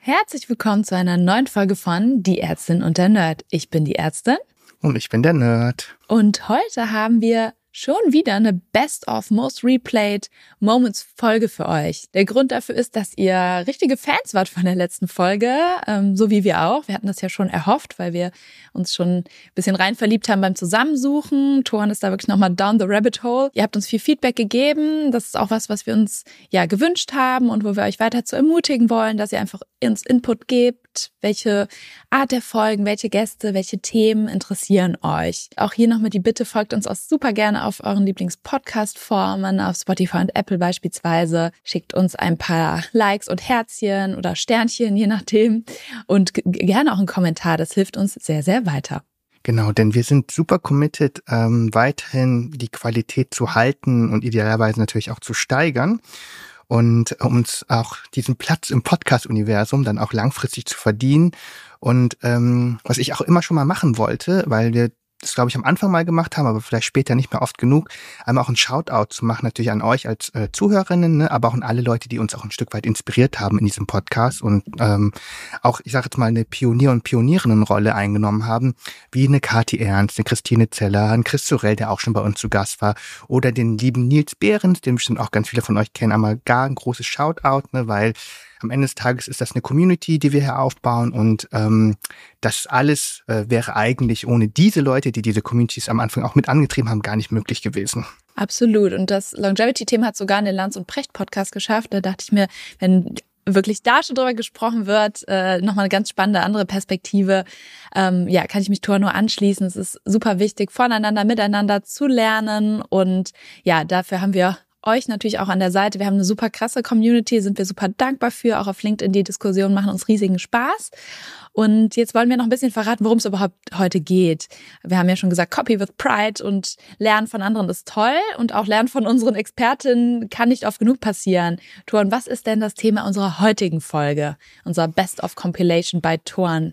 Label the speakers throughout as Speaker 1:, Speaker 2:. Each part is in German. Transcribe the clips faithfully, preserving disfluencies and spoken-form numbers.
Speaker 1: Herzlich willkommen zu einer neuen Folge von Die Ärztin und der Nerd. Ich bin die Ärztin.
Speaker 2: Und ich bin der Nerd.
Speaker 1: Und heute haben wir schon wieder eine Best of Most Replayed Moments Folge für euch. Der Grund dafür ist, dass ihr richtige Fans wart von der letzten Folge, ähm, so wie wir auch. Wir hatten das ja schon erhofft, weil wir uns schon ein bisschen rein verliebt haben beim Zusammensuchen. Toren ist da wirklich nochmal down the rabbit hole. Ihr habt uns viel Feedback gegeben. Das ist auch was, was wir uns ja gewünscht haben und wo wir euch weiter zu ermutigen wollen, dass ihr einfach uns Input gebt, welche Art der Folgen, welche Gäste, welche Themen interessieren euch. Auch hier nochmal die Bitte, folgt uns auch super gerne auf euren Lieblings-Podcast-Formen, auf Spotify und Apple beispielsweise. Schickt uns ein paar Likes und Herzchen oder Sternchen, je nachdem. Und g- gerne auch einen Kommentar, das hilft uns sehr, sehr weiter.
Speaker 2: Genau, denn wir sind super committed, ähm, weiterhin die Qualität zu halten und idealerweise natürlich auch zu steigern. Und uns auch diesen Platz im Podcast-Universum dann auch langfristig zu verdienen. Und ähm, was ich auch immer schon mal machen wollte, weil wir das, glaube ich, am Anfang mal gemacht haben, aber vielleicht später nicht mehr oft genug, einmal auch ein Shoutout zu machen, natürlich an euch als äh, Zuhörerinnen, ne, aber auch an alle Leute, die uns auch ein Stück weit inspiriert haben in diesem Podcast und ähm, auch, ich sage jetzt mal, eine Pionier- und Pionierinnenrolle eingenommen haben, wie eine Kathi Ernst, eine Christine Zeller, ein Chris Sorel, der auch schon bei uns zu Gast war, oder den lieben Nils Behrens, den bestimmt auch ganz viele von euch kennen, einmal gar ein großes Shoutout, ne, weil am Ende des Tages ist das eine Community, die wir hier aufbauen und ähm, das alles äh, wäre eigentlich ohne diese Leute, die diese Communities am Anfang auch mit angetrieben haben, gar nicht möglich gewesen.
Speaker 1: Absolut. Und das Longevity-Thema hat sogar in den Lanz und Precht-Podcast geschafft. Da dachte ich mir, wenn wirklich da schon drüber gesprochen wird, äh, nochmal eine ganz spannende andere Perspektive. Ähm, ja, kann ich mich Tor nur anschließen. Es ist super wichtig, voneinander, miteinander zu lernen und ja, dafür haben wir euch natürlich auch an der Seite. Wir haben eine super krasse Community, sind wir super dankbar für. Auch auf LinkedIn die Diskussionen machen uns riesigen Spaß. Und jetzt wollen wir noch ein bisschen verraten, worum es überhaupt heute geht. Wir haben ja schon gesagt, Copy with Pride und Lernen von anderen ist toll und auch Lernen von unseren Expertinnen kann nicht oft genug passieren. Toren, was ist denn das Thema unserer heutigen Folge? Unserer Best of Compilation bei Toren.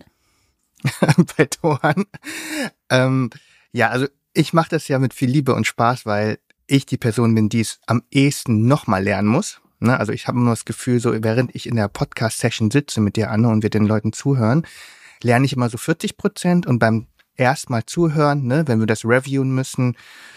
Speaker 2: Bei Toren? Ähm, ja, also ich mache das ja mit viel Liebe und Spaß, weil ich die Person bin, die es am ehesten nochmal lernen muss. Ne? Also ich habe immer das Gefühl, so während ich in der Podcast-Session sitze mit dir, Anne, und wir den Leuten zuhören, lerne ich immer so vierzig Prozent und beim erstmal zuhören, ne, wenn wir das reviewen müssen,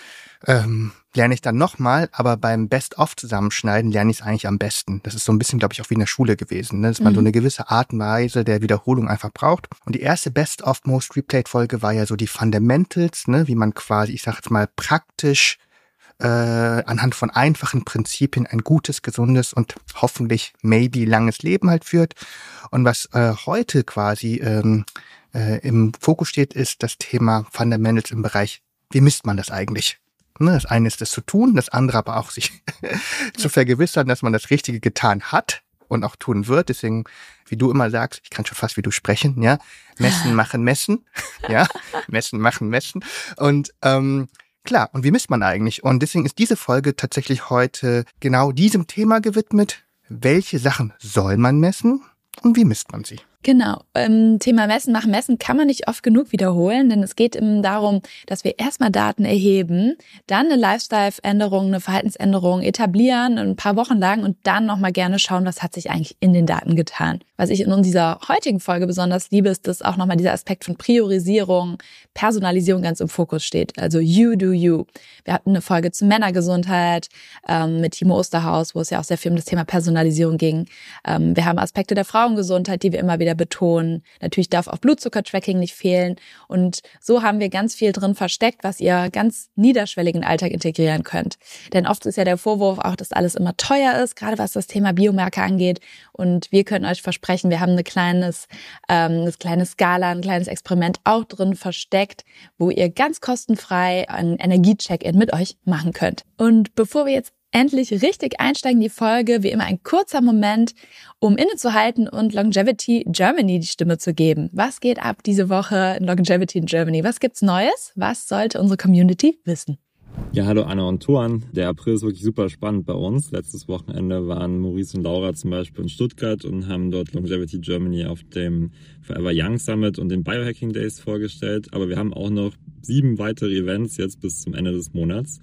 Speaker 2: ähm, lerne ich dann nochmal, aber beim Best-of-Zusammenschneiden lerne ich es eigentlich am besten. Das ist so ein bisschen, glaube ich, auch wie in der Schule gewesen, ne? Dass man mhm. so eine gewisse Art und Weise der Wiederholung einfach braucht. Und die erste Best-of-Most-Replayed-Folge war ja so die Fundamentals, ne, wie man quasi, ich sage jetzt mal, praktisch äh, anhand von einfachen Prinzipien ein gutes, gesundes und hoffentlich maybe langes Leben halt führt. Und was äh, heute quasi ähm, äh, im Fokus steht, ist das Thema Fundamentals im Bereich, wie misst man das eigentlich? Ne, das eine ist das zu tun, das andere aber auch sich zu vergewissern, dass man das Richtige getan hat und auch tun wird. Deswegen, wie du immer sagst, ich kann schon fast wie du sprechen, ja, messen, machen, messen, ja, messen, machen, messen. Und ähm, klar, und wie misst man eigentlich? Und deswegen ist diese Folge tatsächlich heute genau diesem Thema gewidmet. Welche Sachen soll man messen und wie misst man sie?
Speaker 1: Genau. Ähm, Thema Messen nach Messen kann man nicht oft genug wiederholen, denn es geht eben darum, dass wir erstmal Daten erheben, dann eine Lifestyle-Änderung, eine Verhaltensänderung etablieren, ein paar Wochen lang und dann nochmal gerne schauen, was hat sich eigentlich in den Daten getan. Was ich in dieser heutigen Folge besonders liebe, ist, dass auch nochmal dieser Aspekt von Priorisierung, Personalisierung ganz im Fokus steht. Also you do you. Wir hatten eine Folge zur Männergesundheit ähm, mit Timo Osterhaus, wo es ja auch sehr viel um das Thema Personalisierung ging. Ähm, wir haben Aspekte der Frauengesundheit, die wir immer wieder betonen. Natürlich darf auch Blutzucker-Tracking nicht fehlen. Und so haben wir ganz viel drin versteckt, was ihr ganz niederschwellig in den Alltag integrieren könnt. Denn oft ist ja der Vorwurf auch, dass alles immer teuer ist, gerade was das Thema Biomarker angeht. Und wir können euch versprechen, wir haben eine kleines, ähm, eine kleine Skala, ein kleines Experiment auch drin versteckt, wo ihr ganz kostenfrei einen Energie-Check-In mit euch machen könnt. Und bevor wir jetzt endlich richtig einsteigen in die Folge, wie immer ein kurzer Moment, um innezuhalten und Longevity Germany die Stimme zu geben. Was geht ab diese Woche in Longevity in Germany? Was gibt's Neues? Was sollte unsere Community wissen?
Speaker 3: Ja, hallo Anna und Toren. Der April ist wirklich super spannend bei uns. Letztes Wochenende waren Maurice und Laura zum Beispiel in Stuttgart und haben dort Longevity Germany auf dem Forever Young Summit und den Biohacking Days vorgestellt. Aber wir haben auch noch sieben weitere Events jetzt bis zum Ende des Monats.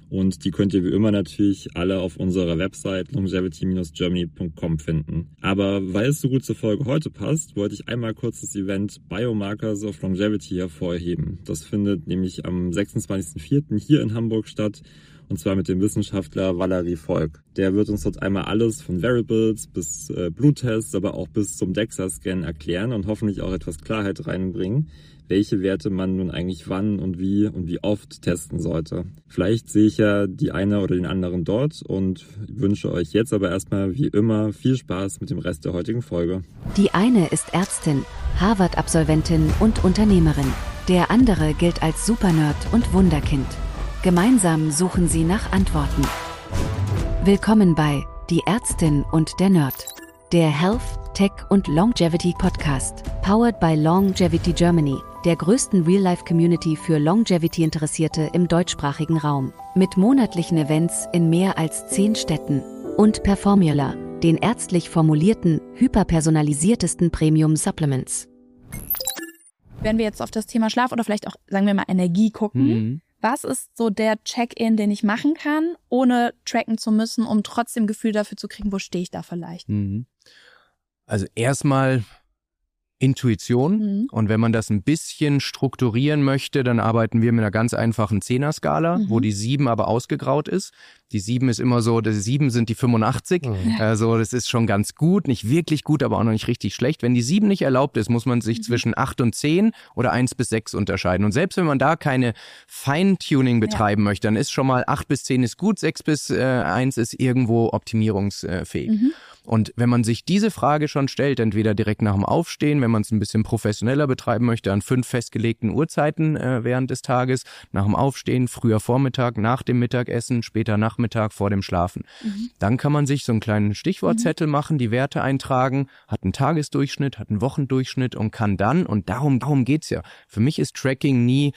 Speaker 3: Und die könnt ihr wie immer natürlich alle auf unserer Website longevity dash germany punkt com finden. Aber weil es so gut zur Folge heute passt, wollte ich einmal kurz das Event Biomarkers of Longevity hervorheben. Das findet nämlich am sechsundzwanzigsten vierten hier in Hamburg statt. Und zwar mit dem Wissenschaftler Valerie Volk. Der wird uns dort einmal alles von Variables bis äh, Bluttests, aber auch bis zum DEXA-Scan erklären und hoffentlich auch etwas Klarheit reinbringen, welche Werte man nun eigentlich wann und wie und wie oft testen sollte. Vielleicht sehe ich ja die eine oder den anderen dort und wünsche euch jetzt aber erstmal wie immer viel Spaß mit dem Rest der heutigen Folge.
Speaker 4: Die eine ist Ärztin, Harvard-Absolventin und Unternehmerin. Der andere gilt als Supernerd und Wunderkind. Gemeinsam suchen sie nach Antworten. Willkommen bei Die Ärztin und der Nerd, der Health, Tech und Longevity Podcast, powered by Longevity Germany, der größten Real-Life-Community für Longevity-Interessierte im deutschsprachigen Raum, mit monatlichen Events in mehr als zehn Städten und per Formula, den ärztlich formulierten, hyperpersonalisiertesten Premium-Supplements.
Speaker 1: Wenn wir jetzt auf das Thema Schlaf oder vielleicht auch, sagen wir mal, Energie gucken, mhm. was ist so der Check-in, den ich machen kann, ohne tracken zu müssen, um trotzdem ein Gefühl dafür zu kriegen, wo stehe ich da vielleicht?
Speaker 5: Mhm. Also erstmal Intuition. Mhm. Und wenn man das ein bisschen strukturieren möchte, dann arbeiten wir mit einer ganz einfachen Zehner-Skala, mhm. wo die sieben aber ausgegraut ist. Die sieben ist immer so, die sieben sind die fünfundachtzig. Mhm. Also das ist schon ganz gut, nicht wirklich gut, aber auch noch nicht richtig schlecht. Wenn die sieben nicht erlaubt ist, muss man sich mhm. zwischen acht und zehn oder eins bis sechs unterscheiden. Und selbst wenn man da keine Feintuning betreiben ja. möchte, dann ist schon mal acht bis zehn ist gut, sechs bis eins ist irgendwo optimierungsfähig. Mhm. Und wenn man sich diese Frage schon stellt, entweder direkt nach dem Aufstehen, wenn man es ein bisschen professioneller betreiben möchte, an fünf festgelegten Uhrzeiten äh, während des Tages, nach dem Aufstehen, früher Vormittag, nach dem Mittagessen, später Nachmittag, vor dem Schlafen. Mhm. Dann kann man sich so einen kleinen Stichwortzettel mhm. machen, die Werte eintragen, hat einen Tagesdurchschnitt, hat einen Wochendurchschnitt und kann dann, und darum, darum geht's ja. Für mich ist Tracking nie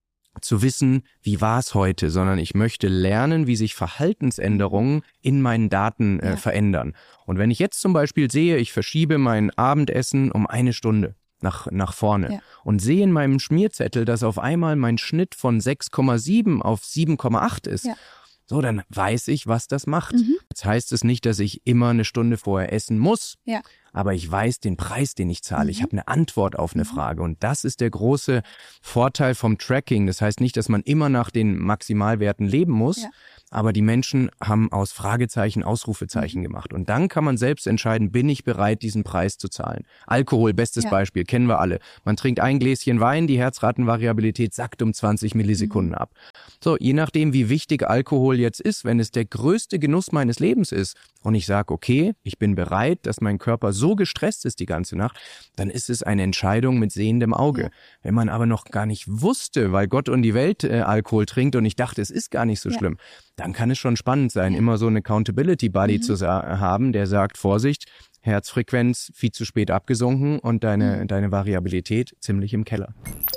Speaker 5: zu wissen, wie war es heute, sondern ich möchte lernen, wie sich Verhaltensänderungen in meinen Daten äh, ja. verändern. Und wenn ich jetzt zum Beispiel sehe, ich verschiebe mein Abendessen um eine Stunde nach, nach vorne ja. und sehe in meinem Schmierzettel, dass auf einmal mein Schnitt von sechs Komma sieben auf sieben Komma acht ist, ja. so, dann weiß ich, was das macht. Mhm. Jetzt heißt es nicht, dass ich immer eine Stunde vorher essen muss, ja. aber ich weiß den Preis, den ich zahle. Mhm. Ich habe eine Antwort auf eine mhm. Frage. Und das ist der große Vorteil vom Tracking. Das heißt nicht, dass man immer nach den Maximalwerten leben muss, ja. aber die Menschen haben aus Fragezeichen Ausrufezeichen mhm. gemacht. Und dann kann man selbst entscheiden, bin ich bereit, diesen Preis zu zahlen. Alkohol, bestes ja. Beispiel, kennen wir alle. Man trinkt ein Gläschen Wein, die Herzratenvariabilität sackt um zwanzig Millisekunden mhm. ab. So, je nachdem, wie wichtig Alkohol jetzt ist, wenn es der größte Genuss meines Lebens ist und ich sage, okay, ich bin bereit, dass mein Körper so gestresst ist die ganze Nacht, dann ist es eine Entscheidung mit sehendem Auge. Ja. Wenn man aber noch gar nicht wusste, weil Gott und die Welt äh, Alkohol trinkt und ich dachte, es ist gar nicht so ja. schlimm, dann kann es schon spannend sein, ja. immer so einen Accountability Buddy mhm. zu sa- haben, der sagt, Vorsicht, Herzfrequenz viel zu spät abgesunken und deine, mhm. deine Variabilität ziemlich im Keller.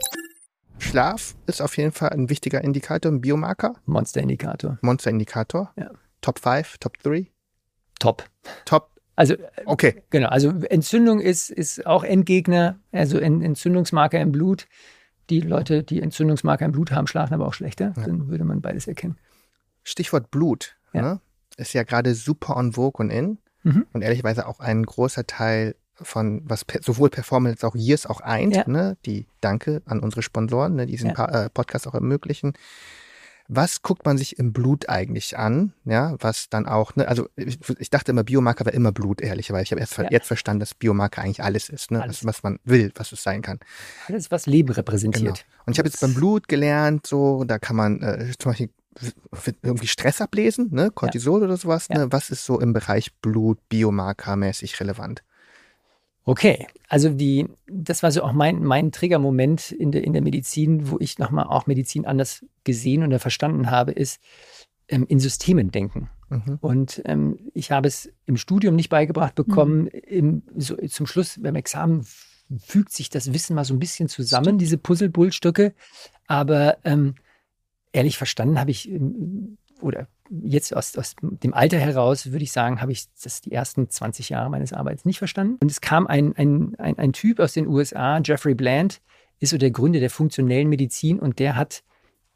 Speaker 2: Schlaf ist auf jeden Fall ein wichtiger Indikator, ein Biomarker.
Speaker 6: Monsterindikator.
Speaker 2: Monsterindikator.
Speaker 6: Ja.
Speaker 2: Top fünf, Top drei?
Speaker 6: Top.
Speaker 2: Top.
Speaker 6: Also,
Speaker 2: okay.
Speaker 6: Genau. Also, Entzündung ist, ist auch Endgegner. Also, Entzündungsmarker im Blut. Die Leute, die Entzündungsmarker im Blut haben, schlafen aber auch schlechter. Ja. Dann würde man beides erkennen.
Speaker 2: Stichwort Blut. Ja. Ne? Ist ja gerade super on vogue und in. Mhm. Und ehrlicherweise auch ein großer Teil von, was per, sowohl Performance als auch Years auch eint. Ja. Ne? Die Danke an unsere Sponsoren, ne, die diesen ja. pa- äh, Podcast auch ermöglichen. Was guckt man sich im Blut eigentlich an? Ja, was dann auch, ne, also ich, ich dachte immer, Biomarker wäre immer Blut, ehrlicherweise. Ich habe erst ja. jetzt verstanden, dass Biomarker eigentlich alles ist, ne? Alles. Was, was man will, was es sein kann.
Speaker 6: Alles, was Leben repräsentiert.
Speaker 2: Genau. Und ich habe jetzt beim Blut gelernt, so, da kann man äh, zum Beispiel irgendwie Stress ablesen, ne? Cortisol ja. oder sowas. Ja. Ne? Was ist so im Bereich Blut biomarkermäßig relevant?
Speaker 6: Okay, also die, das war so auch mein, mein Triggermoment in der, in der Medizin, wo ich nochmal auch Medizin anders gesehen oder verstanden habe, ist ähm, in Systemen denken. Mhm. Und ähm, ich habe es im Studium nicht beigebracht bekommen. Mhm. Im, so, zum Schluss beim Examen fügt sich das Wissen mal so ein bisschen zusammen, Stimmt. diese Puzzlebullstücke. Aber ähm, ehrlich verstanden habe ich, oder jetzt aus, aus dem Alter heraus, würde ich sagen, habe ich das die ersten zwanzig Jahre meines Arbeits nicht verstanden. Und es kam ein, ein, ein, ein Typ aus den U S A, Jeffrey Bland, ist so der Gründer der funktionellen Medizin und der hat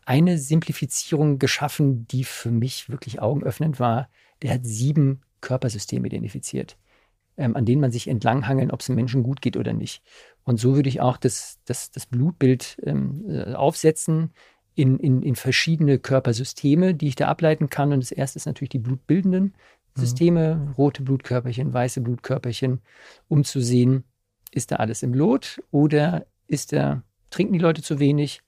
Speaker 6: eine Simplifizierung geschaffen, die für mich wirklich augenöffnend war. Der hat sieben Körpersysteme identifiziert, ähm, an denen man sich entlanghangeln, ob es dem Menschen gut geht oder nicht. Und so würde ich auch das, das, das Blutbild ähm, aufsetzen in, in, in verschiedene Körpersysteme, die ich da ableiten kann. Und das erste ist natürlich die blutbildenden Systeme, mhm. rote Blutkörperchen, weiße Blutkörperchen, um zu sehen, ist da alles im Lot oder ist da, trinken die Leute zu wenig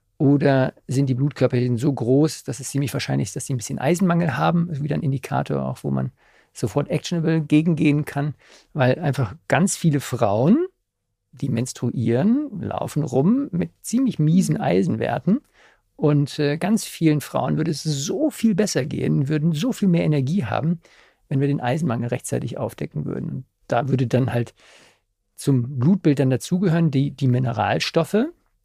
Speaker 6: oder sind die Blutkörperchen so groß, dass es ziemlich wahrscheinlich ist, dass sie ein bisschen Eisenmangel haben. Das ist wieder ein Indikator, auch wo man sofort actionable gegengehen kann, weil einfach ganz viele Frauen, die menstruieren, laufen rum mit ziemlich miesen Eisenwerten. Und äh, ganz vielen Frauen würde es so viel besser gehen, würden so viel mehr Energie haben, wenn wir den Eisenmangel rechtzeitig aufdecken würden. Und da würde dann halt zum Blutbild dann dazugehören die, die Mineralstoffe.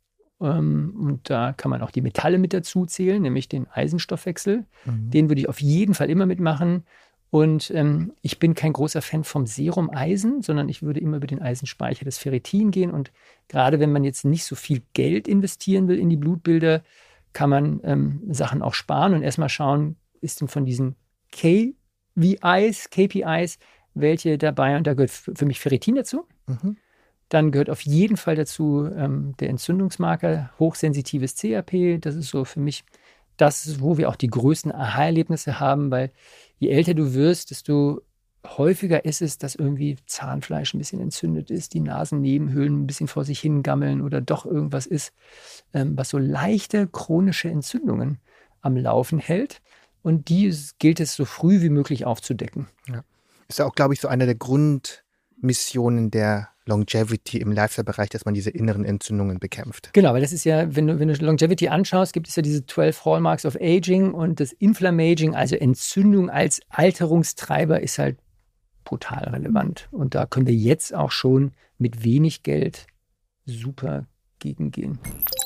Speaker 6: Ähm, und da kann man auch die Metalle mit dazu zählen, nämlich den Eisenstoffwechsel. Mhm. Den würde ich auf jeden Fall immer mitmachen. Und ähm, ich bin kein großer Fan vom Serum Eisen, sondern ich würde immer über den Eisenspeicher, das Ferritin, gehen. Und gerade wenn man jetzt nicht so viel Geld investieren will in die Blutbilder, kann man ähm, Sachen auch sparen und erstmal schauen, ist denn von diesen K V Is, K P Is, welche dabei? Und da gehört für mich Ferritin dazu. Mhm. Dann gehört auf jeden Fall dazu ähm, der Entzündungsmarker, hochsensitives C R P. Das ist so für mich das, wo wir auch die größten Aha-Erlebnisse haben, weil je älter du wirst, desto häufiger ist es, dass irgendwie Zahnfleisch ein bisschen entzündet ist, die Nasennebenhöhlen ein bisschen vor sich hingammeln oder doch irgendwas ist, ähm, was so leichte chronische Entzündungen am Laufen hält. Und die gilt es so früh wie möglich aufzudecken.
Speaker 2: Ja. Ist ja auch, glaube ich, so eine der Grundmissionen der Longevity im Lifestyle-Bereich, dass man diese inneren Entzündungen bekämpft.
Speaker 6: Genau, weil das ist ja, wenn du, wenn du Longevity anschaust, gibt es ja diese zwölf Hallmarks of Aging und das Inflammaging, also Entzündung als Alterungstreiber, ist halt brutal relevant. Und da können wir jetzt auch schon mit wenig Geld super gegengehen.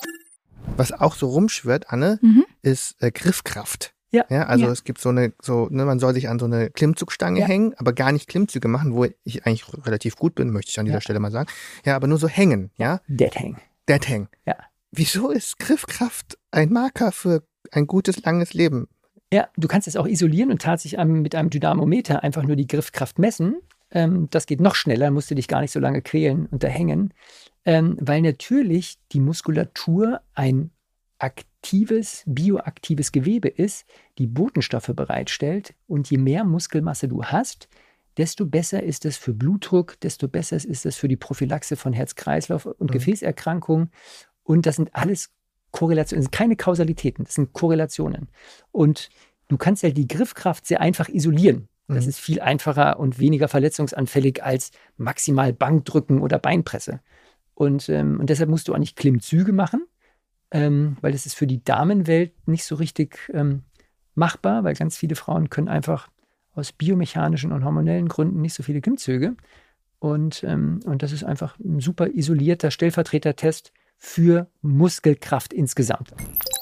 Speaker 2: Was auch so rumschwirrt, Anne,
Speaker 1: Mhm.
Speaker 2: ist äh, Griffkraft.
Speaker 6: Ja.
Speaker 2: Ja, also
Speaker 1: Ja.
Speaker 2: es gibt so eine, so, ne, man soll sich an so eine Klimmzugstange
Speaker 6: Ja.
Speaker 2: hängen, aber gar nicht Klimmzüge machen, wo ich eigentlich relativ gut bin, möchte ich an dieser
Speaker 6: Ja.
Speaker 2: Stelle mal sagen. Ja, aber nur so hängen, ja.
Speaker 6: Dead Hang.
Speaker 2: Dead Hang.
Speaker 6: Ja.
Speaker 2: Wieso ist Griffkraft ein Marker für ein gutes, langes Leben?
Speaker 6: Ja, du kannst es auch isolieren und tatsächlich einem, mit einem Dynamometer einfach nur die Griffkraft messen. Ähm, das geht noch schneller, musst du dich gar nicht so lange quälen und da hängen. Ähm, weil natürlich die Muskulatur ein aktives, bioaktives Gewebe ist, die Botenstoffe bereitstellt. Und je mehr Muskelmasse du hast, desto besser ist es für Blutdruck, desto besser ist es für die Prophylaxe von Herz-Kreislauf- und
Speaker 2: Mhm.
Speaker 6: Gefäßerkrankungen. Und das sind alles Korrelationen, das sind keine Kausalitäten, das sind Korrelationen. Und du kannst ja die Griffkraft sehr einfach isolieren. Das
Speaker 2: Mhm.
Speaker 6: ist viel einfacher und weniger verletzungsanfällig als maximal Bankdrücken oder Beinpresse. Und, ähm, und deshalb musst du auch nicht Klimmzüge machen, ähm, weil das ist für die Damenwelt nicht so richtig ähm, machbar, weil ganz viele Frauen können einfach aus biomechanischen und hormonellen Gründen nicht so viele Klimmzüge. Und, ähm, und das ist einfach ein super isolierter Stellvertretertest für Muskelkraft insgesamt.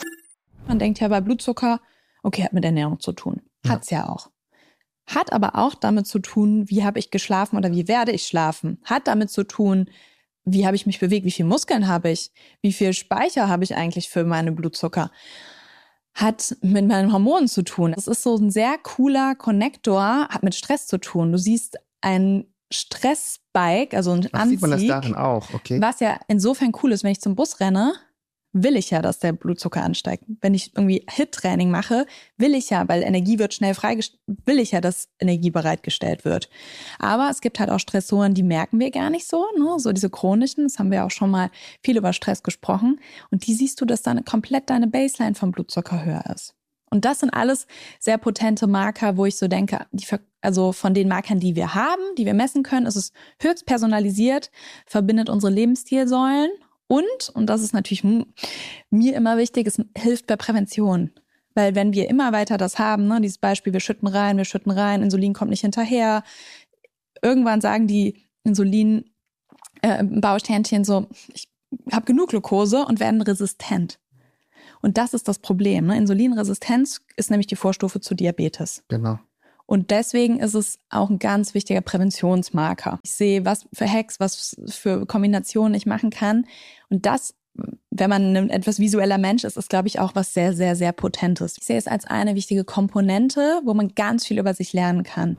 Speaker 1: Man denkt ja bei Blutzucker, okay, hat mit Ernährung zu tun. Hat's ja auch. Hat aber auch damit zu tun, wie habe ich geschlafen oder wie werde ich schlafen. Hat damit zu tun, wie habe ich mich bewegt, wie viel Muskeln habe ich, wie viel Speicher habe ich eigentlich für meine Blutzucker. Hat mit meinen Hormonen zu tun. Das ist so ein sehr cooler Konnektor, hat mit Stress zu tun. Du siehst ein Stressspike, also ein
Speaker 2: Ach,
Speaker 1: Anstieg,
Speaker 2: sieht man das darin auch, okay.
Speaker 1: was ja insofern cool ist, wenn ich zum Bus renne, will ich ja, dass der Blutzucker ansteigt. Wenn ich irgendwie Hit-Training mache, will ich ja, weil Energie wird schnell freigestellt, will ich ja, dass Energie bereitgestellt wird. Aber es gibt halt auch Stressoren, die merken wir gar nicht so, ne? So diese chronischen, das haben wir auch schon mal viel über Stress gesprochen. Und die siehst du, dass dann komplett deine Baseline vom Blutzucker höher ist. Und das sind alles sehr potente Marker, wo ich so denke, die, also von den Markern, die wir haben, die wir messen können, ist es höchst personalisiert, verbindet unsere Lebensstilsäulen und, und das ist natürlich mir immer wichtig, es hilft bei Prävention. Weil wenn wir immer weiter das haben, ne, dieses Beispiel, wir schütten rein, wir schütten rein, Insulin kommt nicht hinterher, irgendwann sagen die Insulin-Bausternchen äh, so, ich habe genug Glucose und werden resistent. Und das ist das Problem. Ne? Insulinresistenz ist nämlich die Vorstufe zu Diabetes.
Speaker 2: Genau.
Speaker 1: Und deswegen ist es auch ein ganz wichtiger Präventionsmarker. Ich sehe, was für Hacks, was für Kombinationen ich machen kann. Und das wenn man ein etwas visueller Mensch ist, ist, glaube ich, auch was sehr, sehr, sehr Potentes. Ich sehe es als eine wichtige Komponente, wo man ganz viel über sich lernen kann.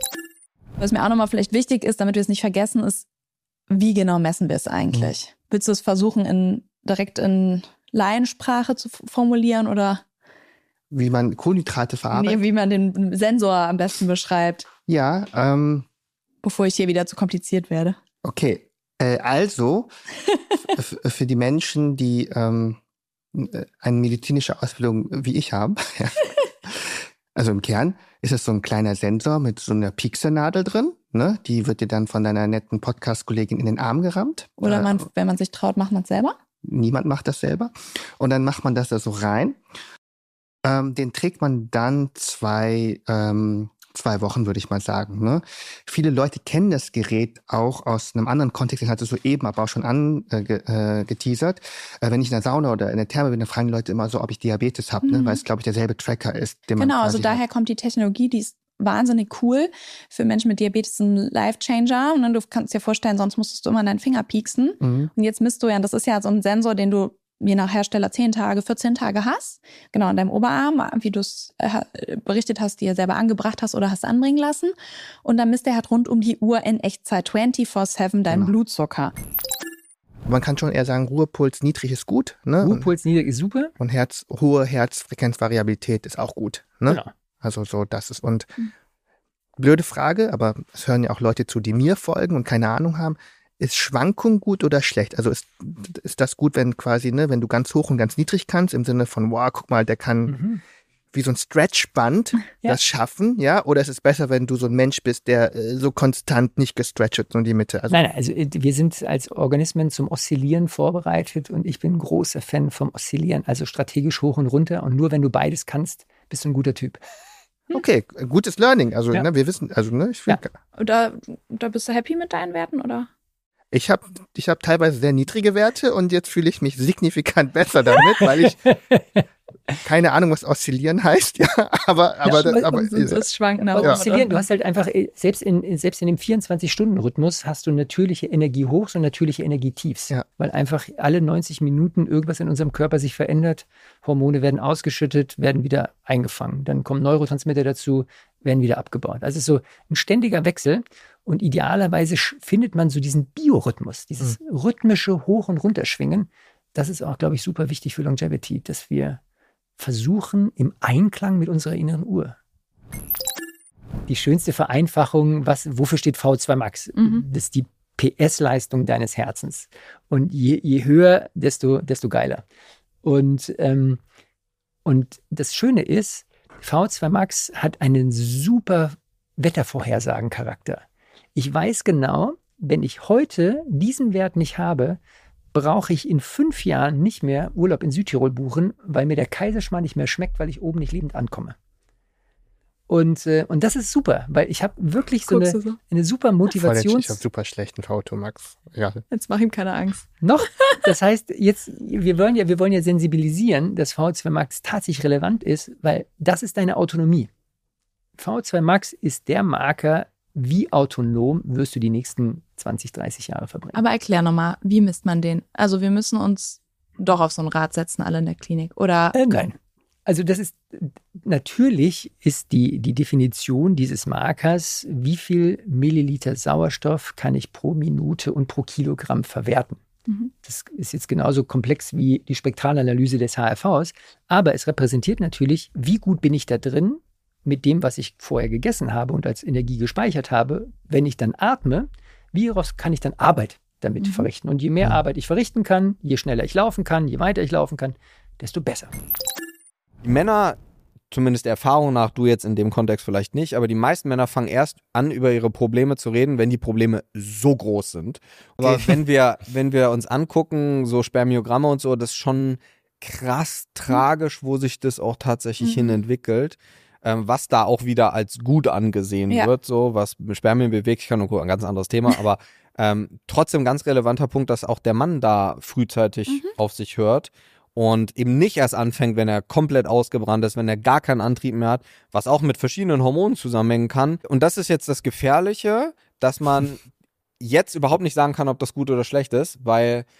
Speaker 1: Was mir auch nochmal vielleicht wichtig ist, damit wir es nicht vergessen, ist, wie genau messen wir es eigentlich? Mhm. Willst du es versuchen, in, direkt in Laiensprache zu formulieren oder?
Speaker 2: Wie man Kohlenhydrate verarbeitet?
Speaker 1: Nee, wie man den Sensor am besten beschreibt.
Speaker 2: Ja, ähm.
Speaker 1: Bevor ich hier wieder zu kompliziert werde.
Speaker 2: Okay. Äh, also, f- für die Menschen, die ähm, eine medizinische Ausbildung wie ich haben, ja. Also im Kern ist es so ein kleiner Sensor mit so einer Piekser-Nadel drin. Ne? Die wird dir dann von deiner netten Podcast-Kollegin in den Arm gerammt.
Speaker 1: Oder man,
Speaker 2: äh,
Speaker 1: wenn man sich traut, macht man es selber?
Speaker 2: Niemand macht das selber. Und dann macht man das da so rein. Ähm, den trägt man dann zwei... Ähm, Zwei Wochen, würde ich mal sagen. Ne? Viele Leute kennen das Gerät auch aus einem anderen Kontext, den hat es soeben aber auch schon angeteasert. Äh, äh, wenn ich in der Sauna oder in der Therme bin, dann fragen die Leute immer so, ob ich Diabetes habe, mhm. ne? Weil es, glaube ich, derselbe Tracker ist. Den
Speaker 1: genau,
Speaker 2: man
Speaker 1: also daher hat. Kommt die Technologie, die ist wahnsinnig cool. Für Menschen mit Diabetes ein Life-Changer. Und du kannst dir vorstellen, sonst musstest du immer an deinen Finger pieksen. Mhm. Und jetzt misst du ja, das ist ja so ein Sensor, den du je nach Hersteller zehn Tage, vierzehn Tage hast. Genau, an deinem Oberarm, wie du es äh, berichtet hast, dir selber angebracht hast oder hast anbringen lassen. Und dann misst er halt rund um die Uhr in Echtzeit vierundzwanzig sieben deinen genau. Blutzucker.
Speaker 2: Man kann schon eher sagen, Ruhepuls niedrig ist gut. Ne?
Speaker 6: Ruhepuls niedrig ist super.
Speaker 2: Und Herz, hohe Herzfrequenzvariabilität ist auch gut. Ne? Genau. Also so, das ist, und hm. blöde Frage, aber es hören ja auch Leute zu, die mir folgen und keine Ahnung haben. Ist Schwankung gut oder schlecht? Also ist, ist das gut, wenn quasi, ne, wenn du ganz hoch und ganz niedrig kannst, im Sinne von, wow, guck mal, der kann mhm. wie so ein Stretchband ja. das schaffen, ja? Oder ist es besser, wenn du so ein Mensch bist, der äh, so konstant nicht gestretcht wird, nur die Mitte? Also,
Speaker 6: nein, nein, also wir sind als Organismen zum Oszillieren vorbereitet und ich bin ein großer Fan vom Oszillieren, also strategisch hoch und runter und nur wenn du beides kannst, bist du ein guter Typ.
Speaker 2: Okay, gutes Learning. Also, ja. ne, wir wissen, also, ne, ich
Speaker 1: ja. da, da bist du happy mit deinen Werten, oder?
Speaker 2: Ich habe ich hab teilweise sehr niedrige Werte und jetzt fühle ich mich signifikant besser damit, weil ich keine Ahnung, was oszillieren heißt, ja, aber aber
Speaker 6: ja,
Speaker 2: das, aber
Speaker 1: so, so das Schwanken
Speaker 6: ja. Oszillieren, du hast halt einfach selbst in selbst in dem vierundzwanzig-Stunden-Rhythmus hast du natürliche Energiehochs und natürliche Energietiefs, ja. weil einfach alle neunzig Minuten irgendwas in unserem Körper sich verändert, Hormone werden ausgeschüttet, werden wieder eingefangen, dann kommen Neurotransmitter dazu, werden wieder abgebaut. Also es ist so ein ständiger Wechsel und idealerweise findet man so diesen Biorhythmus, dieses mhm. rhythmische Hoch- und Runterschwingen. Das ist auch, glaube ich, super wichtig für Longevity, dass wir versuchen im Einklang mit unserer inneren Uhr. Die schönste Vereinfachung, was, wofür steht V zwei Max? Mhm. Das ist die P S-Leistung deines Herzens. Und je, je höher, desto, desto geiler. Und, ähm, und das Schöne ist, V zwei Max hat einen super Wettervorhersagencharakter. Ich weiß genau, wenn ich heute diesen Wert nicht habe, brauche ich in fünf Jahren nicht mehr Urlaub in Südtirol buchen, weil mir der Kaiserschmarrn nicht mehr schmeckt, weil ich oben nicht lebend ankomme. Und, äh, und das ist super, weil ich habe wirklich so eine, so eine super Motivation.
Speaker 2: Ich habe super schlechten V zwei Max. Ja.
Speaker 1: Jetzt mach ihm keine Angst.
Speaker 6: Noch? Das heißt, jetzt, wir wollen ja, wir wollen ja sensibilisieren, dass V zwei Max tatsächlich relevant ist, weil das ist deine Autonomie. V zwei Max ist der Marker, wie autonom wirst du die nächsten zwanzig, dreißig Jahre verbringen.
Speaker 1: Aber erklär nochmal, wie misst man den? Also wir müssen uns doch auf so ein Rad setzen, alle in der Klinik, oder?
Speaker 6: Äh, nein. Also das ist, natürlich ist die, die Definition dieses Markers, wie viel Milliliter Sauerstoff kann ich pro Minute und pro Kilogramm verwerten. Mhm. Das ist jetzt genauso komplex wie die Spektralanalyse des H R Vs, aber es repräsentiert natürlich, wie gut bin ich da drin mit dem, was ich vorher gegessen habe und als Energie gespeichert habe. Wenn ich dann atme, wie kann ich dann Arbeit damit mhm. verrichten? Und je mehr Arbeit ich verrichten kann, je schneller ich laufen kann, je weiter ich laufen kann, desto besser.
Speaker 7: Die Männer, zumindest der Erfahrung nach, du jetzt in dem Kontext vielleicht nicht, aber die meisten Männer fangen erst an, über ihre Probleme zu reden, wenn die Probleme so groß sind. Aber okay. wenn wir, wenn wir uns angucken, so Spermiogramme und so, das ist schon krass tragisch, wo sich das auch tatsächlich mhm. hin entwickelt. Ähm, was da auch wieder als gut angesehen ja. wird, so was Spermien bewegt, kann ein ganz anderes Thema, aber ähm, trotzdem ganz relevanter Punkt, dass auch der Mann da frühzeitig mhm. auf sich hört. Und eben nicht erst anfängt, wenn er komplett ausgebrannt ist, wenn er gar keinen Antrieb mehr hat, was auch mit verschiedenen Hormonen zusammenhängen kann. Und das ist jetzt das Gefährliche, dass man jetzt überhaupt nicht sagen kann, ob das gut oder schlecht ist, weil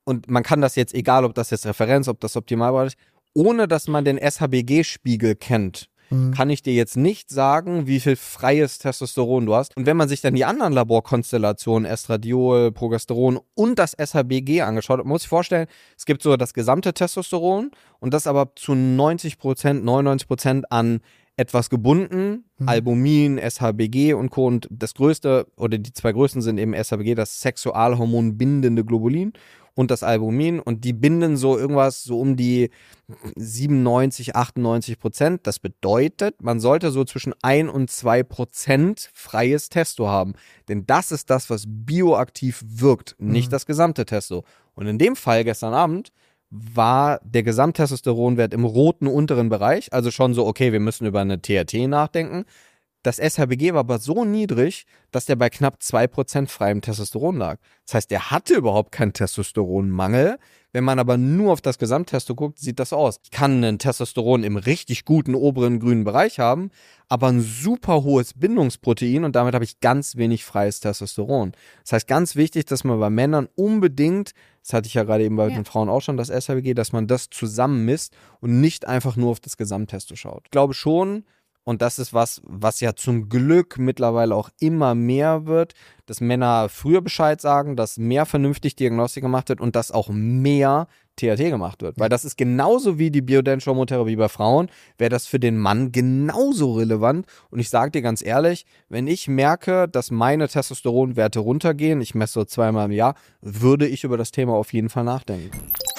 Speaker 7: und man kann das jetzt, egal ob das jetzt Referenz, ob das optimal ist, ohne dass man den S H B G-Spiegel kennt, mhm. kann ich dir jetzt nicht sagen, wie viel freies Testosteron du hast. Und wenn man sich dann die anderen Laborkonstellationen, Estradiol, Progesteron und das S H B G angeschaut hat, muss ich vorstellen, es gibt so das gesamte Testosteron und das aber zu neunzig Prozent, neunundneunzig Prozent an etwas gebunden, mhm. Albumin, S H B G und Co. Und das größte oder die zwei größten sind eben S H B G, das Sexualhormon bindende Globulin und das Albumin und die binden so irgendwas so um die siebenundneunzig, achtundneunzig Prozent. Das bedeutet, man sollte so zwischen ein und zwei Prozent freies Testo haben. Denn das ist das, was bioaktiv wirkt, nicht mhm. das gesamte Testo. Und in dem Fall gestern Abend war der Gesamttestosteronwert im roten unteren Bereich, also schon so, okay, wir müssen über eine T R T nachdenken. Das S H B G war aber so niedrig, dass der bei knapp zwei Prozent freiem Testosteron lag. Das heißt, der hatte überhaupt keinen Testosteronmangel. Wenn man aber nur auf das Gesamttesto guckt, sieht das aus. Ich kann einen Testosteron im richtig guten oberen grünen Bereich haben, aber ein super hohes Bindungsprotein und damit habe ich ganz wenig freies Testosteron. Das heißt, ganz wichtig, dass man bei Männern unbedingt, das hatte ich ja gerade eben bei ja. den Frauen auch schon, das S H B G, dass man das zusammen misst und nicht einfach nur auf das Gesamttesto schaut. Ich glaube schon, und das ist was, was ja zum Glück mittlerweile auch immer mehr wird, dass Männer früher Bescheid sagen, dass mehr vernünftig Diagnostik gemacht wird und dass auch mehr T R T gemacht wird. Weil das ist genauso wie die bioidentische Hormontherapie bei Frauen, wäre das für den Mann genauso relevant. Und ich sage dir ganz ehrlich, wenn ich merke, dass meine Testosteronwerte runtergehen, ich messe so zweimal im Jahr, würde ich über das Thema auf jeden Fall nachdenken.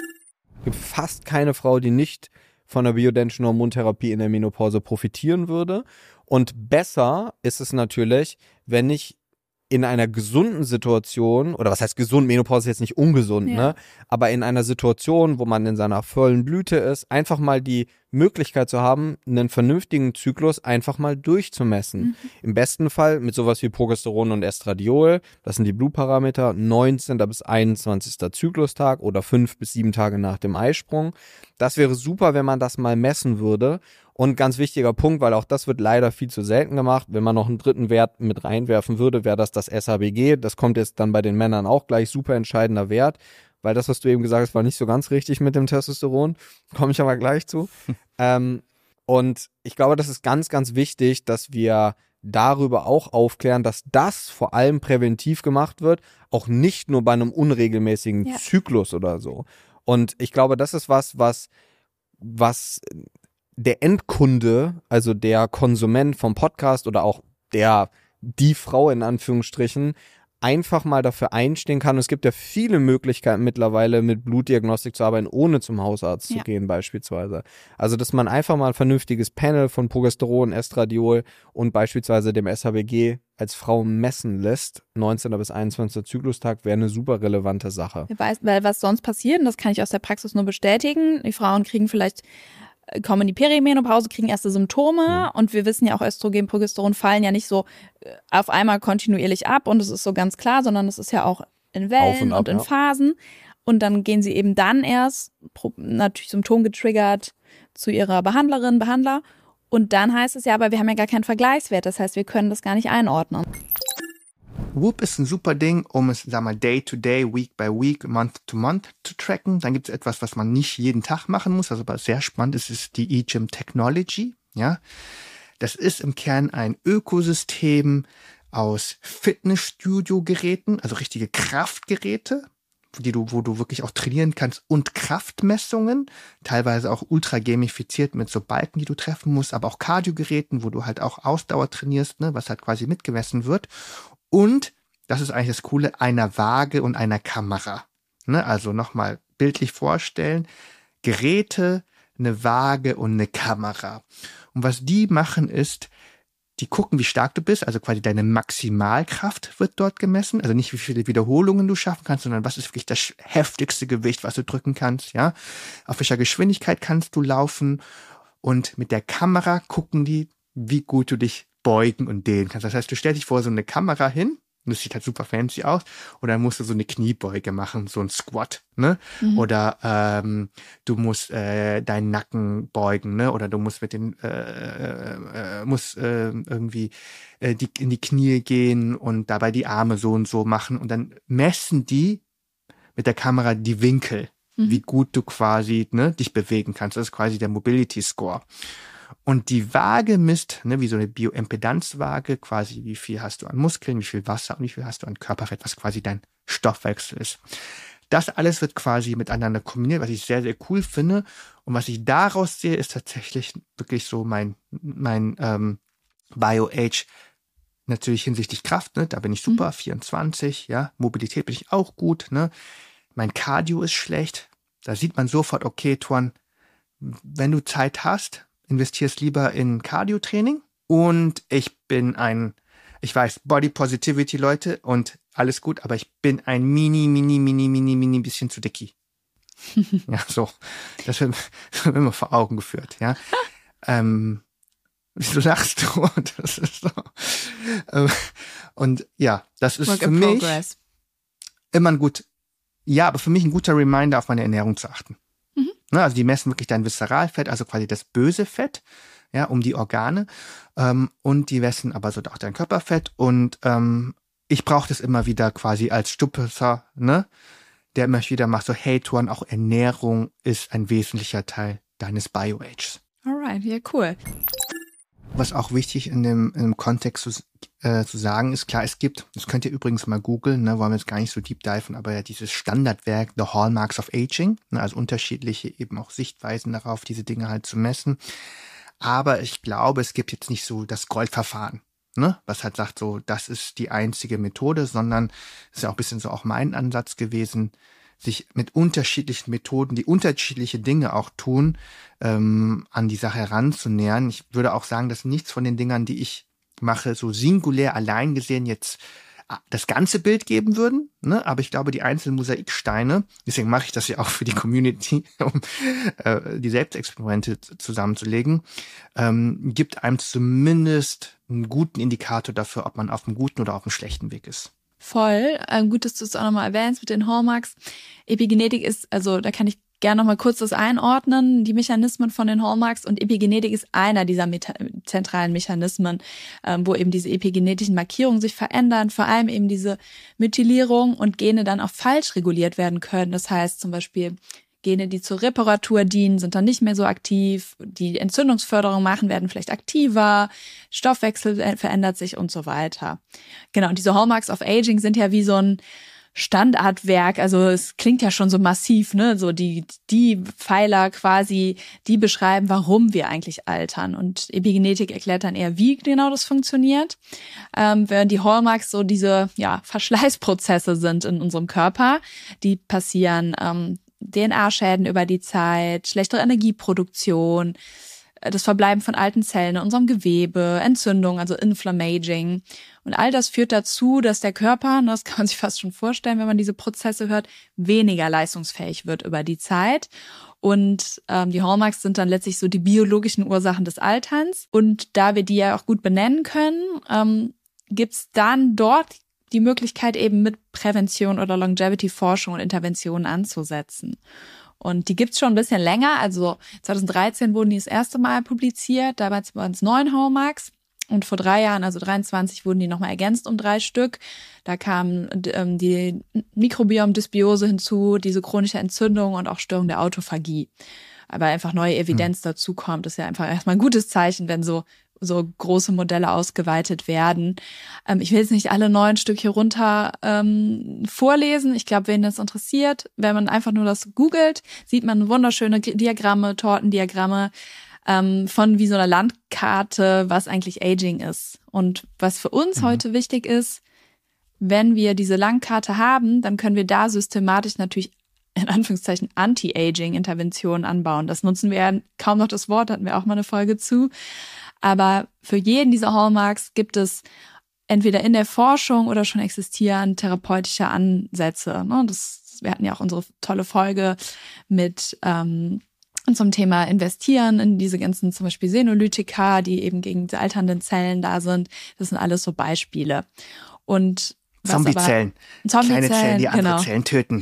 Speaker 7: Es gibt fast keine Frau, die nicht von der bioidentischen Hormontherapie in der Menopause profitieren würde. Und besser ist es natürlich, wenn ich in einer gesunden Situation, oder was heißt gesund, Menopause ist jetzt nicht ungesund, ja. ne? Aber in einer Situation, wo man in seiner vollen Blüte ist, einfach mal die Möglichkeit zu haben, einen vernünftigen Zyklus einfach mal durchzumessen. Mhm. Im besten Fall mit sowas wie Progesteron und Estradiol, das sind die Blutparameter, neunzehnten bis einundzwanzigsten Zyklustag oder fünf bis sieben Tage nach dem Eisprung. Das wäre super, wenn man das mal messen würde. Und ganz wichtiger Punkt, weil auch das wird leider viel zu selten gemacht, wenn man noch einen dritten Wert mit reinwerfen würde, wäre das das S H B G. Das kommt jetzt dann bei den Männern auch gleich, super entscheidender Wert, weil das, was du eben gesagt hast, war nicht so ganz richtig mit dem Testosteron. Komme ich aber gleich zu. ähm, und ich glaube, das ist ganz, ganz wichtig, dass wir darüber auch aufklären, dass das vor allem präventiv gemacht wird, auch nicht nur bei einem unregelmäßigen ja. Zyklus oder so. Und ich glaube, das ist was, was, was der Endkunde, also der Konsument vom Podcast oder auch der, die Frau in Anführungsstrichen, einfach mal dafür einstehen kann. Und es gibt ja viele Möglichkeiten mittlerweile mit Blutdiagnostik zu arbeiten, ohne zum Hausarzt ja. zu gehen beispielsweise. Also, dass man einfach mal ein vernünftiges Panel von Progesteron, Estradiol und beispielsweise dem S H B G als Frau messen lässt, neunzehnten bis einundzwanzigsten Zyklustag, wäre eine super relevante Sache.
Speaker 1: Weiß, weil was sonst passiert, und das kann ich aus der Praxis nur bestätigen, die Frauen kriegen vielleicht kommen in die Perimenopause, kriegen erste Symptome mhm. und wir wissen ja auch, Östrogen, Progesteron fallen ja nicht so auf einmal kontinuierlich ab und es ist so ganz klar, sondern es ist ja auch in Wellen und, ab, und in ja. Phasen und dann gehen sie eben dann erst, natürlich symptomgetriggert, zu ihrer Behandlerin, Behandler und dann heißt es ja, aber wir haben ja gar keinen Vergleichswert, das heißt, wir können das gar nicht einordnen.
Speaker 2: Whoop ist ein super Ding, um es, sag mal, day to day, week by week, month to month zu tracken. Dann gibt es etwas, was man nicht jeden Tag machen muss, was aber sehr spannend ist, ist die eGym Technology. Ja, das ist im Kern ein Ökosystem aus Fitnessstudio-Geräten, also richtige Kraftgeräte, die du, wo du wirklich auch trainieren kannst und Kraftmessungen, teilweise auch ultra gamifiziert mit so Balken, die du treffen musst, aber auch Cardio-Geräten, wo du halt auch Ausdauer trainierst, ne, was halt quasi mitgemessen wird. Und, das ist eigentlich das Coole, einer Waage und einer Kamera. Ne, also nochmal bildlich vorstellen, Geräte, eine Waage und eine Kamera. Und was die machen ist, die gucken, wie stark du bist, also quasi deine Maximalkraft wird dort gemessen, also nicht wie viele Wiederholungen du schaffen kannst, sondern was ist wirklich das heftigste Gewicht, was du drücken kannst, ja. Auf welcher Geschwindigkeit kannst du laufen und mit der Kamera gucken die, wie gut du dich beugen und dehnen kannst. Das heißt, du stellst dich vor so eine Kamera hin, und das sieht halt super fancy aus, und dann musst du so eine Kniebeuge machen, so ein Squat, ne? Mhm. Oder ähm, du musst äh, deinen Nacken beugen, ne? Oder du musst mit den äh, äh, musst äh, irgendwie äh, die, in die Knie gehen und dabei die Arme so und so machen und dann messen die mit der Kamera die Winkel, mhm. wie gut du quasi ne, dich bewegen kannst. Das ist quasi der Mobility Score. Und die Waage misst, ne, wie so eine Bioimpedanzwaage, quasi wie viel hast du an Muskeln, wie viel Wasser und wie viel hast du an Körperfett, was quasi dein Stoffwechsel ist. Das alles wird quasi miteinander kombiniert, was ich sehr, sehr cool finde. Und was ich daraus sehe, ist tatsächlich wirklich so mein, mein ähm, Bio-Age, natürlich hinsichtlich Kraft, ne, da bin ich super, mhm. vierundzwanzig, ja, Mobilität bin ich auch gut, ne. Mein Cardio ist schlecht. Da sieht man sofort, okay, Tuan, wenn du Zeit hast, investierst lieber in Cardio-Training. Und ich bin ein, ich weiß, Body Positivity, Leute, und alles gut, aber ich bin ein mini, mini, mini, mini, mini bisschen zu dicky. Ja, so. Das wird, das wird immer vor Augen geführt, ja. ähm, wieso lachst du? Das ist so. Ähm, und ja, das ist
Speaker 1: Work
Speaker 2: für
Speaker 1: in
Speaker 2: mich
Speaker 1: progress.
Speaker 2: immer ein gut, ja, aber für mich ein guter Reminder, auf meine Ernährung zu achten. Mhm. Also die messen wirklich dein Viszeralfett, also quasi das böse Fett, ja, um die Organe. Ähm, und die messen aber so auch dein Körperfett. Und ähm, ich brauche das immer wieder quasi als Stupser, ne, der immer wieder macht so, hey, Tuan, auch Ernährung ist ein wesentlicher Teil deines Bio-Ages.
Speaker 1: Alright, ja, cool.
Speaker 2: Was auch wichtig in dem, in dem Kontext zu, äh, zu sagen ist, klar, es gibt, das könnt ihr übrigens mal googeln, ne, wollen wir jetzt gar nicht so deep diven, aber ja dieses Standardwerk The Hallmarks of Aging, ne, also unterschiedliche eben auch Sichtweisen darauf, diese Dinge halt zu messen. Aber ich glaube, es gibt jetzt nicht so das Goldverfahren, ne, was halt sagt so, das ist die einzige Methode, sondern es ist ja auch ein bisschen so auch mein Ansatz gewesen, sich mit unterschiedlichen Methoden, die unterschiedliche Dinge auch tun, ähm, an die Sache heranzunähern. Ich würde auch sagen, dass nichts von den Dingern, die ich mache, so singulär allein gesehen jetzt das ganze Bild geben würden, ne? Aber ich glaube, die einzelnen Mosaiksteine, deswegen mache ich das ja auch für die Community, um äh, die Selbstexperimente zusammenzulegen, ähm, gibt einem zumindest einen guten Indikator dafür, ob man auf einem guten oder auf einem schlechten Weg ist.
Speaker 1: Voll. Ähm, gut, dass du es auch nochmal erwähnst mit den Hallmarks. Epigenetik ist, also da kann ich gerne nochmal kurz das einordnen, die Mechanismen von den Hallmarks. Und Epigenetik ist einer dieser meta- zentralen Mechanismen, ähm, wo eben diese epigenetischen Markierungen sich verändern, vor allem eben diese Methylierung und Gene dann auch falsch reguliert werden können. Das heißt zum Beispiel, Gene, die zur Reparatur dienen, sind dann nicht mehr so aktiv. Die Entzündungsförderung machen, werden vielleicht aktiver. Stoffwechsel verändert sich und so weiter. Genau, und diese Hallmarks of Aging sind ja wie so ein Standardwerk. Also es klingt ja schon so massiv, ne? So die, die Pfeiler quasi, die beschreiben, warum wir eigentlich altern. Und Epigenetik erklärt dann eher, wie genau das funktioniert. Ähm, während die Hallmarks so diese, ja, Verschleißprozesse sind in unserem Körper. Die passieren, ähm, D N A-Schäden über die Zeit, schlechtere Energieproduktion, das Verbleiben von alten Zellen in unserem Gewebe, Entzündung, also Inflammaging. Und all das führt dazu, dass der Körper, das kann man sich fast schon vorstellen, wenn man diese Prozesse hört, weniger leistungsfähig wird über die Zeit. Und ähm, die Hallmarks sind dann letztlich so die biologischen Ursachen des Alterns. Und da wir die ja auch gut benennen können, ähm, gibt's dann dort die Möglichkeit eben mit Prävention oder Longevity-Forschung und Interventionen anzusetzen. Und die gibt's schon ein bisschen länger, also zwanzig dreizehn wurden die das erste Mal publiziert, damals waren es neun Hallmarks und vor drei Jahren, also dreiundzwanzig, wurden die nochmal ergänzt um drei Stück. Da kam ähm, die Mikrobiom-Dysbiose hinzu, diese chronische Entzündung und auch Störung der Autophagie. Aber einfach neue Evidenz mhm. dazu kommt, ist ja einfach erstmal ein gutes Zeichen, wenn so so große Modelle ausgeweitet werden. Ähm, ich will jetzt nicht alle neun Stück hier runter ähm, vorlesen. Ich glaube, wen das interessiert, wenn man einfach nur das googelt, sieht man wunderschöne Diagramme, Tortendiagramme ähm, von wie so einer Landkarte, was eigentlich Aging ist. Und was für uns mhm. heute wichtig ist, wenn wir diese Landkarte haben, dann können wir da systematisch natürlich in Anführungszeichen Anti-Aging-Interventionen anbauen. Das nutzen wir ja kaum noch das Wort, hatten wir auch mal eine Folge zu. Aber für jeden dieser Hallmarks gibt es entweder in der Forschung oder schon existieren therapeutische Ansätze. Das, wir hatten ja auch unsere tolle Folge mit ähm, zum Thema Investieren in diese ganzen zum Beispiel Senolytika, die eben gegen die alternden Zellen da sind. Das sind alles so Beispiele. Und
Speaker 2: Zombiezellen.
Speaker 1: Zombie-Zellen,
Speaker 2: kleine Zellen, die andere
Speaker 1: genau.
Speaker 2: Zellen töten.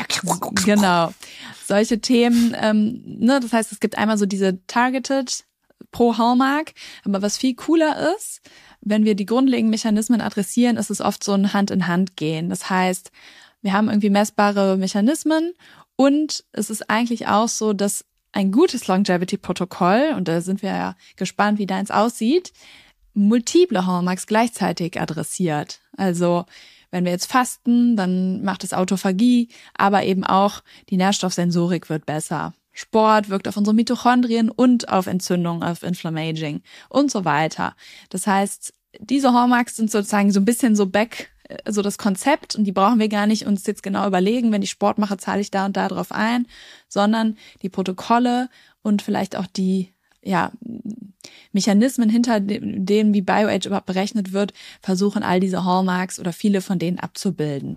Speaker 1: Genau. Solche Themen, ähm, ne, das heißt, es gibt einmal so diese Targeted pro Hallmark, aber was viel cooler ist, wenn wir die grundlegenden Mechanismen adressieren, ist es oft so ein Hand-in-Hand-Gehen. Das heißt, wir haben irgendwie messbare Mechanismen und es ist eigentlich auch so, dass ein gutes Longevity-Protokoll, und da sind wir ja gespannt, wie deins aussieht, multiple Hallmarks gleichzeitig adressiert. Also wenn wir jetzt fasten, dann macht es Autophagie, aber eben auch die Nährstoffsensorik wird besser. Sport wirkt auf unsere Mitochondrien und auf Entzündung, auf Inflammaging und so weiter. Das heißt, diese Hallmarks sind sozusagen so ein bisschen so back, so das Konzept, und die brauchen wir gar nicht uns jetzt genau überlegen, wenn ich Sport mache, zahle ich da und da drauf ein, sondern die Protokolle und vielleicht auch die ja, Mechanismen hinter denen, wie BioAge überhaupt berechnet wird, versuchen all diese Hallmarks oder viele von denen abzubilden.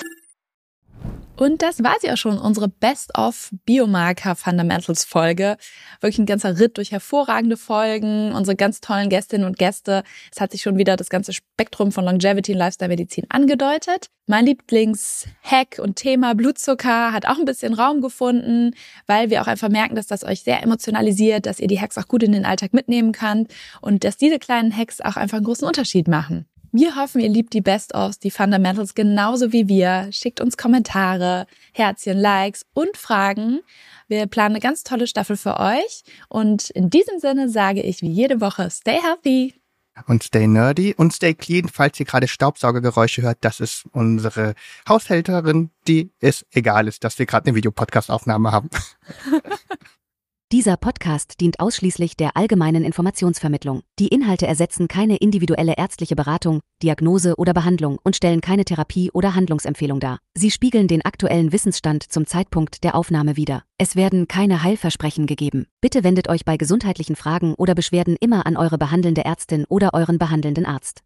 Speaker 1: Und das war sie auch schon, unsere Best-of-Biomarker-Fundamentals-Folge. Wirklich ein ganzer Ritt durch hervorragende Folgen, unsere ganz tollen Gästinnen und Gäste. Es hat sich schon wieder das ganze Spektrum von Longevity und Lifestyle-Medizin angedeutet. Mein Lieblings-Hack und Thema Blutzucker hat auch ein bisschen Raum gefunden, weil wir auch einfach merken, dass das euch sehr emotionalisiert, dass ihr die Hacks auch gut in den Alltag mitnehmen könnt und dass diese kleinen Hacks auch einfach einen großen Unterschied machen. Wir hoffen, ihr liebt die Best-ofs, die Fundamentals genauso wie wir. Schickt uns Kommentare, Herzchen, Likes und Fragen. Wir planen eine ganz tolle Staffel für euch. Und in diesem Sinne sage ich wie jede Woche, stay healthy.
Speaker 2: Und stay nerdy und stay clean. Falls ihr gerade Staubsaugergeräusche hört, das ist unsere Haushälterin, die es egal ist, dass wir gerade eine Videopodcast-Aufnahme haben.
Speaker 4: Dieser Podcast dient ausschließlich der allgemeinen Informationsvermittlung. Die Inhalte ersetzen keine individuelle ärztliche Beratung, Diagnose oder Behandlung und stellen keine Therapie oder Handlungsempfehlung dar. Sie spiegeln den aktuellen Wissensstand zum Zeitpunkt der Aufnahme wider. Es werden keine Heilversprechen gegeben. Bitte wendet euch bei gesundheitlichen Fragen oder Beschwerden immer an eure behandelnde Ärztin oder euren behandelnden Arzt.